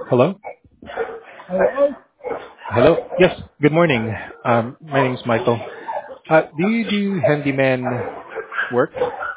Hello? Hello? Hello? Yes, good morning. My name is Michael. Do you do handyman work?